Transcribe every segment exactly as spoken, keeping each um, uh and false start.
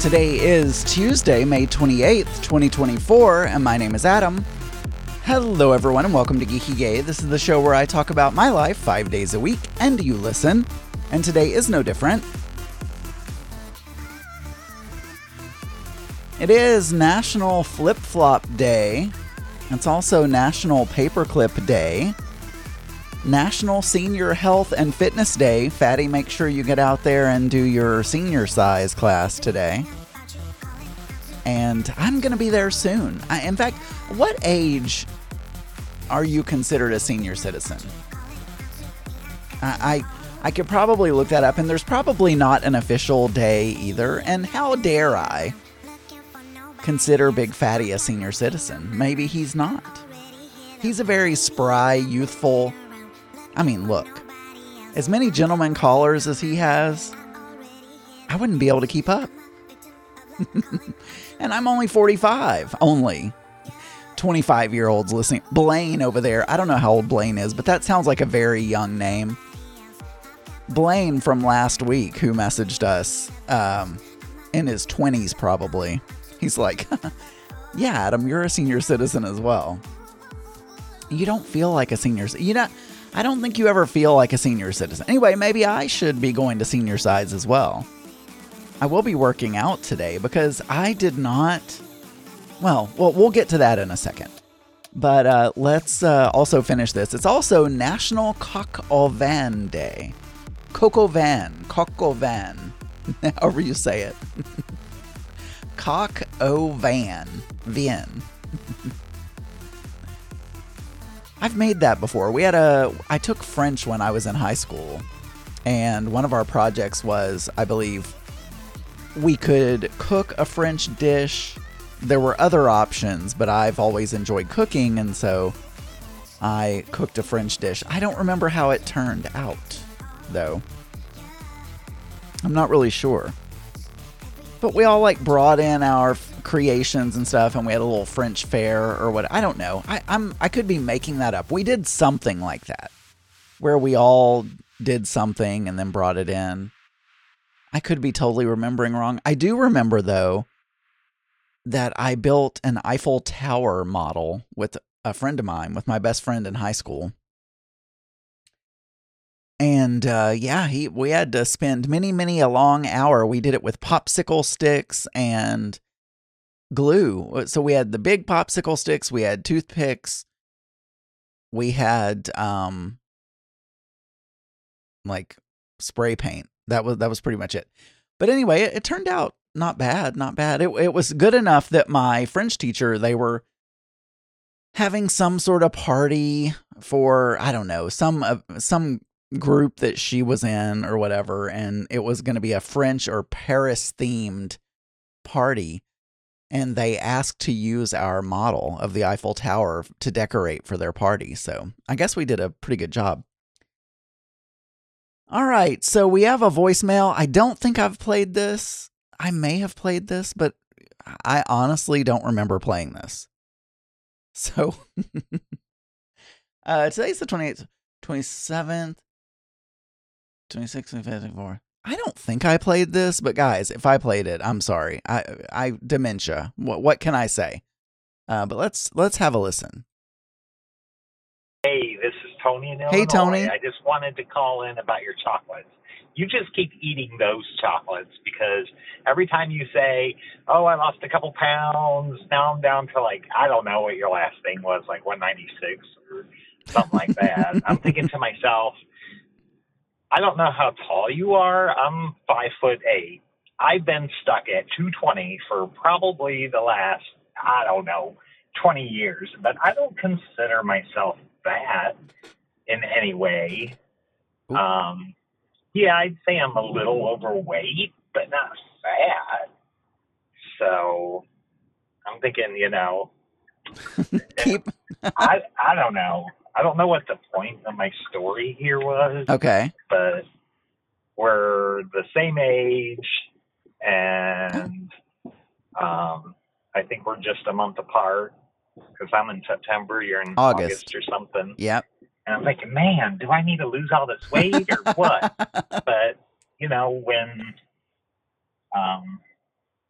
Today is Tuesday, May twenty-eighth, twenty twenty-four, and my name is Adam. Hello everyone and welcome to Geeky Gay. This is the show where I talk about my life five days a week, and you listen. And today is no different. It is National Flip Flop Day. It's also National Paperclip Day. National Senior Health and Fitness Day. Fatty, make sure you get out there and do your senior size class today. And I'm going to be there soon. I, in fact, what age are you considered a senior citizen? I, I I could probably look that up, and there's probably not an official day either. And how dare I consider Big Fatty a senior citizen? Maybe he's not. He's a very spry, youthful... I mean, look, as many gentleman callers as he has, I wouldn't be able to keep up. And I'm only forty-five, only. twenty-five-year-olds listening. Blaine over there, I don't know how old Blaine is, but that sounds like a very young name. Blaine from last week, who messaged us, um, in his twenties probably. He's like, yeah, Adam, you're a senior citizen as well. You don't feel like a senior citizen. You know, I don't think you ever feel like a senior citizen. Anyway, maybe I should be going to senior size as well. I will be working out today because I did not... Well, well we'll get to that in a second. But uh, let's uh, also finish this. It's also National Coq au Vin Day. Coq au vin. Coq au vin. However you say it. Coq au vin. Vin. I've made that before. We had a, I took French when I was in high school, and one of our projects was, I believe, we could cook a French dish. There were other options, but I've always enjoyed cooking, and so I cooked a French dish. I don't remember how it turned out, though. I'm not really sure. But we all like brought in our creations and stuff, and we had a little French fair or what. I don't know. I, I'm I could be making that up. We did something like that, where we all did something and then brought it in. I could be totally remembering wrong. I do remember though that I built an Eiffel Tower model with a friend of mine, with my best friend in high school. And, uh, yeah, he, we had to spend many, many a long hour. We did it with popsicle sticks and glue. So we had the big popsicle sticks. We had toothpicks. We had, um, like spray paint. That was, that was pretty much it. But anyway, it, it turned out not bad, not bad. It, it was good enough that my French teacher, they were having some sort of party for, I don't know, some, uh, some, group that she was in or whatever, and it was going to be a French or Paris themed party, and they asked to use our model of the Eiffel Tower to decorate for their party. So I guess we did a pretty good job. All right, so we have a voicemail. I don't think I've played this. I may have played this, but I honestly don't remember playing this. So uh today's the twenty-eighth, twenty-seventh, twenty-six, twenty-five, twenty-four. I don't think I played this, but guys, if I played it, I'm sorry. I I dementia. What what can I say? Uh, but let's let's have a listen. Hey, this is Tony in Illinois. Hey, Tony. I just wanted to call in about your chocolates. You just keep eating those chocolates because every time you say, "Oh, I lost a couple pounds. Now I'm down to like I don't know what your last thing was, like one ninety-six or something like that." I'm thinking to myself, I don't know how tall you are. I'm five foot eight. I've been stuck at two twenty for probably the last, I don't know, twenty years. But I don't consider myself fat in any way. Um, yeah, I'd say I'm a little overweight, but not fat. So I'm thinking, you know, Keep. I I don't know. I don't know what the point of my story here was. Okay. But we're the same age, and um, I think we're just a month apart because I'm in September, you're in August, August or something. Yep. And I'm thinking, man, do I need to lose all this weight or what? But, you know, when um,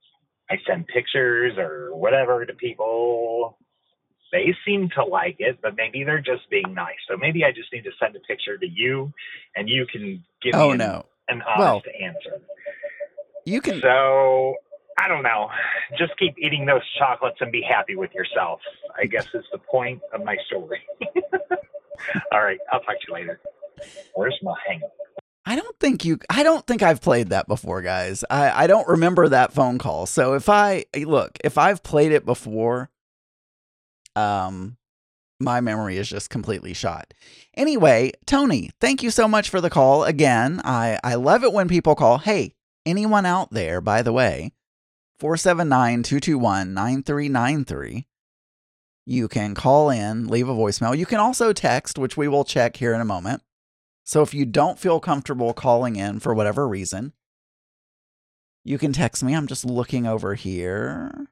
I send pictures or whatever to people. They seem to like it, but maybe they're just being nice. So maybe I just need to send a picture to you, and you can give oh, me an, no. an honest well, answer. You can. So I don't know. Just keep eating those chocolates and be happy with yourself, I guess is the point of my story. All right. I'll talk to you later. Where's my hang up? I don't think you, I don't think I've played that before, guys. I, I don't remember that phone call. So if I, look, if I've played it before, um, my memory is just completely shot. Anyway, Tony, thank you so much for the call. Again, I, I love it when people call. Hey, anyone out there, by the way, four seven nine, two two one, nine three nine three. You can call in, leave a voicemail. You can also text, which we will check here in a moment. So if you don't feel comfortable calling in for whatever reason, you can text me. I'm just looking over here.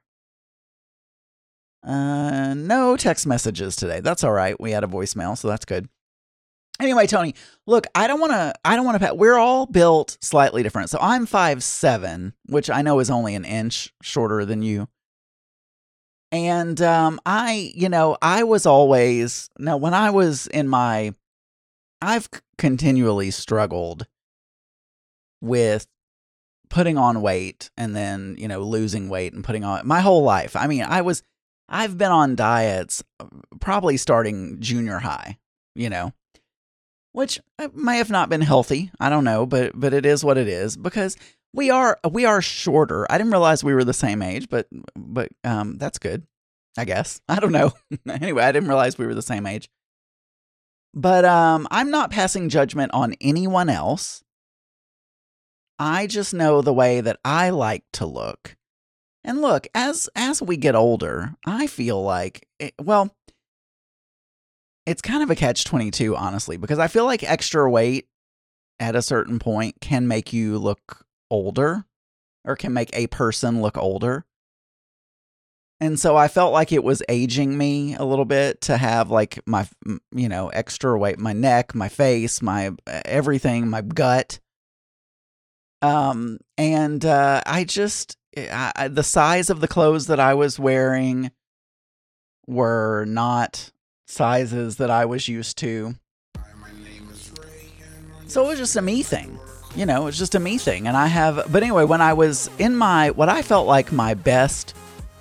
Uh, no text messages today. That's all right. We had a voicemail, so that's good. Anyway, Tony, look, I don't want to, I don't want to, we're all built slightly different. So I'm five seven, which I know is only an inch shorter than you. And um, I, you know, I was always, now when I was in my, I've c- continually struggled with putting on weight and then, you know, losing weight and putting on my whole life. I mean, I was, I've been on diets probably starting junior high, you know, which may have not been healthy. I don't know, but, but it is what it is because we are, we are shorter. I didn't realize we were the same age, but, but um, that's good, I guess. I don't know. Anyway, I didn't realize we were the same age. But um, I'm not passing judgment on anyone else. I just know the way that I like to look. And look, as as we get older, I feel like, it, well, it's kind of a catch twenty-two, honestly, because I feel like extra weight at a certain point can make you look older or can make a person look older. And so I felt like it was aging me a little bit to have like my, you know, extra weight, my neck, my face, my everything, my gut. Um, and uh, I just, I, I, the size of the clothes that I was wearing were not sizes that I was used to. So it was just a me thing. You know, it was just a me thing. And I have, but anyway, when I was in my, what I felt like my best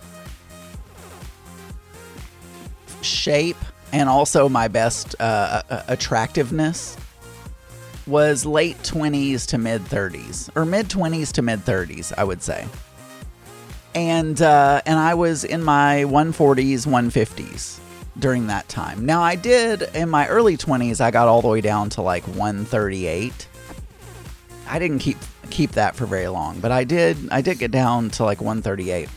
shape and also my best uh, attractiveness was late twenties to mid thirties, or mid twenties to mid thirties, I would say. And uh, and I was in my one forties, one fifties during that time. Now I did, in my early twenties, I got all the way down to like one thirty-eight. I didn't keep keep that for very long, but I did I did get down to like one thirty-eight.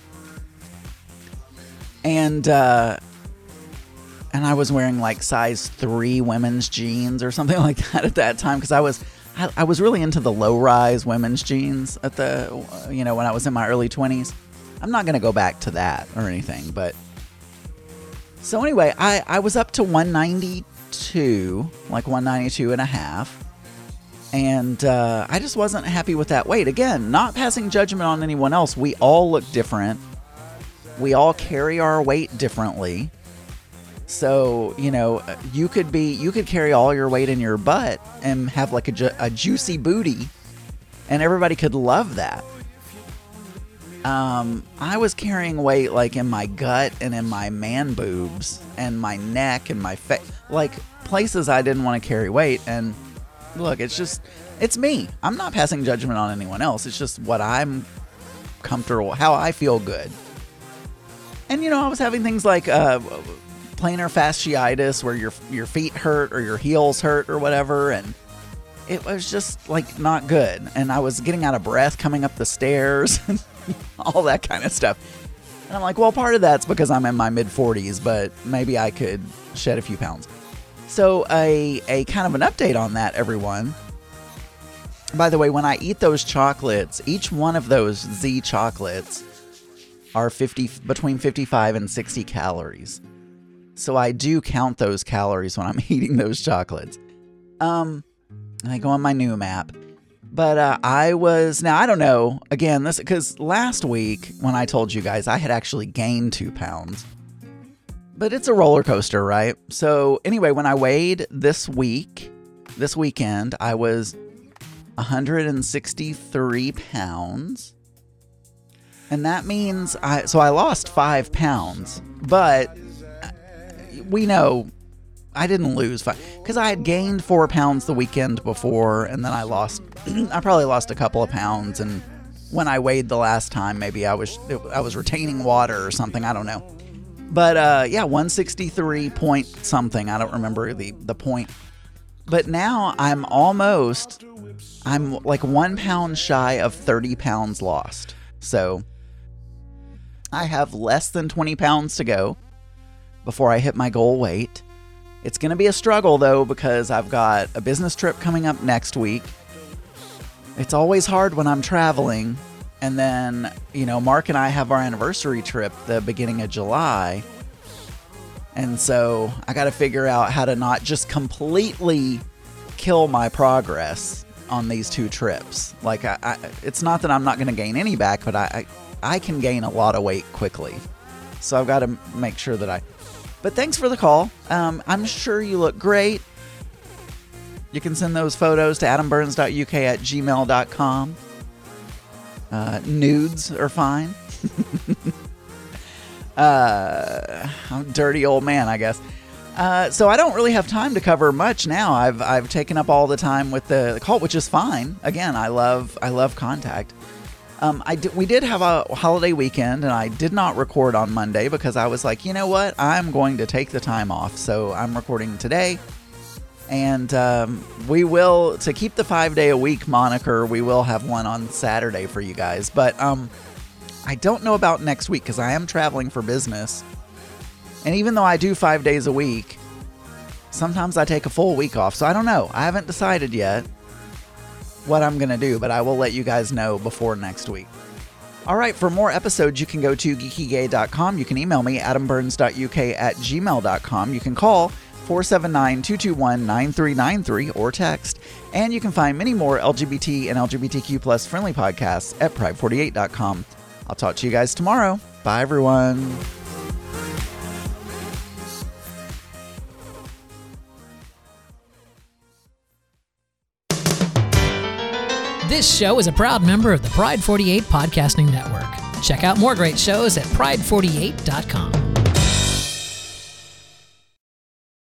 And uh And I was wearing like size three women's jeans or something like that at that time because I was I, I was really into the low rise women's jeans at the, you know, when I was in my early twenties. I'm not going to go back to that or anything, but so anyway, I, I was up to one ninety-two, like one ninety-two and a half. And uh, I just wasn't happy with that weight. Again, not passing judgment on anyone else. We all look different. We all carry our weight differently. So, you know, you could be, you could carry all your weight in your butt and have like a, ju- a juicy booty and everybody could love that. Um, I was carrying weight like in my gut and in my man boobs and my neck and my face, like places I didn't want to carry weight. And look, it's just, it's me. I'm not passing judgment on anyone else. It's just what I'm comfortable, how I feel good. And, you know, I was having things like, uh, plantar fasciitis where your your feet hurt or your heels hurt or whatever, and it was just like not good. And I was getting out of breath coming up the stairs and all that kind of stuff. And I'm like, well, part of that's because I'm in my mid forties, but maybe I could shed a few pounds. So a a kind of an update on that, everyone. By the way, when I eat those chocolates, each one of those Z chocolates are fifty between fifty-five and sixty calories. So I do count those calories when I'm eating those chocolates. Um, I go on my Noom app. But uh, I was, now I don't know, again, this, because last week when I told you guys I had actually gained two pounds. But it's a roller coaster, right? So anyway, when I weighed this week, this weekend, I was one hundred sixty-three pounds. And that means I, so I lost five pounds, but we know I didn't lose five because I had gained four pounds the weekend before. And then I lost, I probably lost a couple of pounds. And when I weighed the last time, maybe I was, I was retaining water or something. I don't know. But uh, yeah, one sixty-three point something. I don't remember the, the point. But now I'm almost, I'm like one pound shy of thirty pounds lost. So I have less than twenty pounds to go before I hit my goal weight. It's going to be a struggle, though, because I've got a business trip coming up next week. It's always hard when I'm traveling. And then, you know, Mark and I have our anniversary trip the beginning of July. And so I got to figure out how to not just completely kill my progress on these two trips. Like, I, I, it's not that I'm not going to gain any back, but I, I, I can gain a lot of weight quickly. So I've got to make sure that I... But thanks for the call. Um, I'm sure you look great. You can send those photos to adam burns dot u k at gmail dot com. Uh, nudes are fine. uh, I'm a dirty old man, I guess. Uh, so I don't really have time to cover much now. I've I've taken up all the time with the call, which is fine. Again, I love I love contact. Um, I did, we did have a holiday weekend, and I did not record on Monday because I was like, you know what? I'm going to take the time off. So I'm recording today. And um, we will, to keep the five-day-a-week moniker, we will have one on Saturday for you guys. But um, I don't know about next week because I am traveling for business. And even though I do five days a week, sometimes I take a full week off. So I don't know. I haven't decided yet what I'm going to do, but I will let you guys know before next week. All right, for more episodes, you can go to geeky gay dot com. You can email me, adam burns dot u k at gmail dot com. You can call four seven nine, two two one, nine three nine three or text. And you can find many more L G B T and L G B T Q plus friendly podcasts at pride forty-eight dot com. I'll talk to you guys tomorrow. Bye, everyone. This show is a proud member of the Pride forty-eight Podcasting Network. Check out more great shows at pride forty-eight dot com.